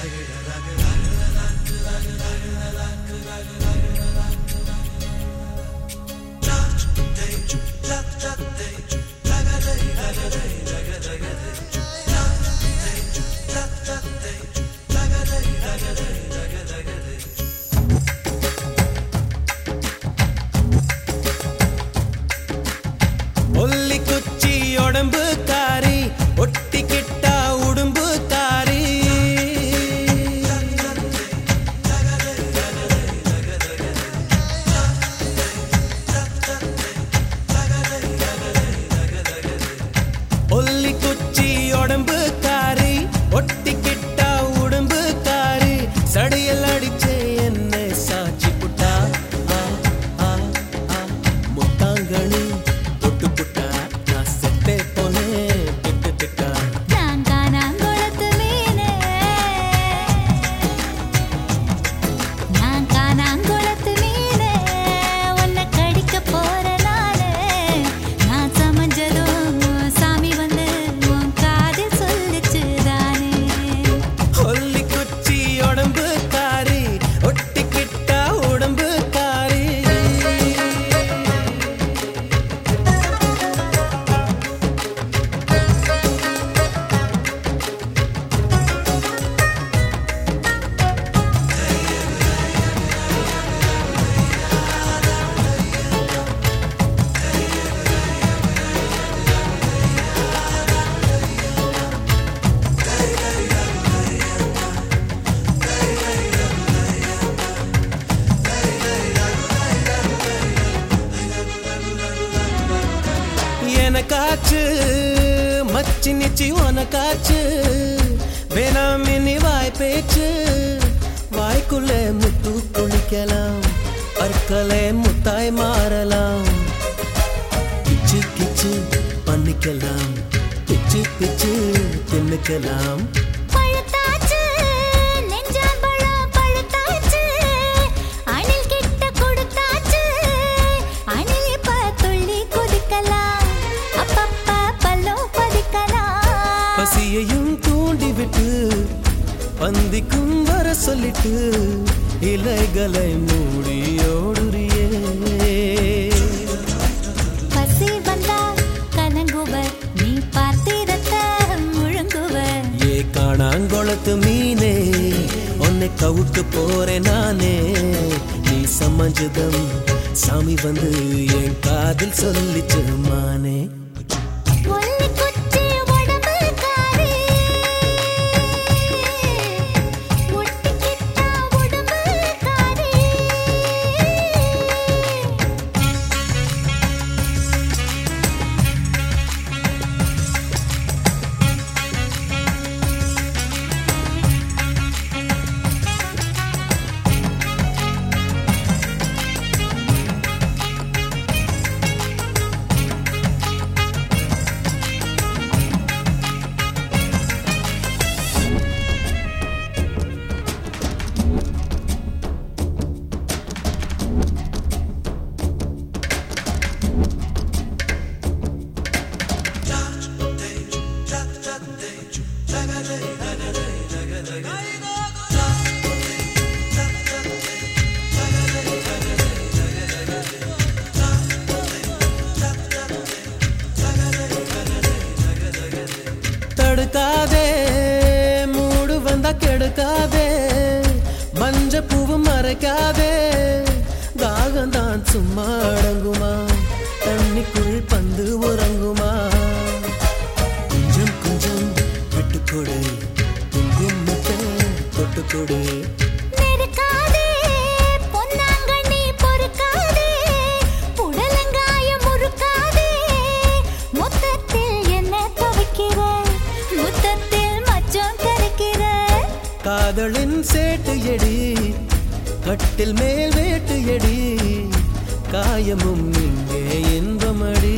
எனக்காச்சு மச்சி நிச்சி உனக்காச்சு வேணாமினி வாய் பேச்சு வாய்க்குள்ளே முத்து குளிக்கலாம் பற்களே முத்தாய் மாறலாம் கிச்சு கிச்சு பண்ணிக்கலாம் பிச்சு பிச்சு தின்னுக்கலாம் பசியையும் தூண்டிவிட்டு பந்திக்கும் வர சொல்லிட்டு இலைகளை மூடி ஓடுறியே பசி வந்தா கலங்குவர் நீ பார்த்திரத்த முழுங்குவர் ஏ காணாங்கொளத்து மீனே உன்னை கவுக்க போறேன் நானே நீ சமஞ்சதம் சாமி வந்து என் காதில் சொல்லிச்சு மானே தடுக்காதே மூடு வந்தா கெடுக்காதே மஞ்ச பூவு மறைக்காதே தாகந்தான் சும்மா அடங்குமா தண்ணிக்குள் பந்து உறங்குமா கொஞ்சம் கொஞ்சம் விட்டுக்கொடு குங்குமத்தை தொட்டுக்கொடு காதலின் சேட்டு எடி கட்டில் மேல் வேட்டு எடி காயமும் இங்கே இன்பமடி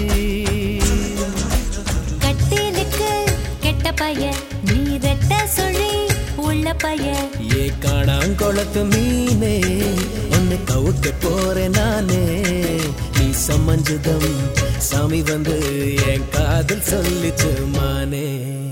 கட்டிலுக்கு கெட்ட பைய நீ ரெட்ட சொல்லி உள்ள பைய ஏ காணாங்கொளத்து மீனே உன்னை கவுக்க போறேன் நானே நீ சமஞ்சதம் சாமி வந்து என் காதல் சொல்லிச்சு மானே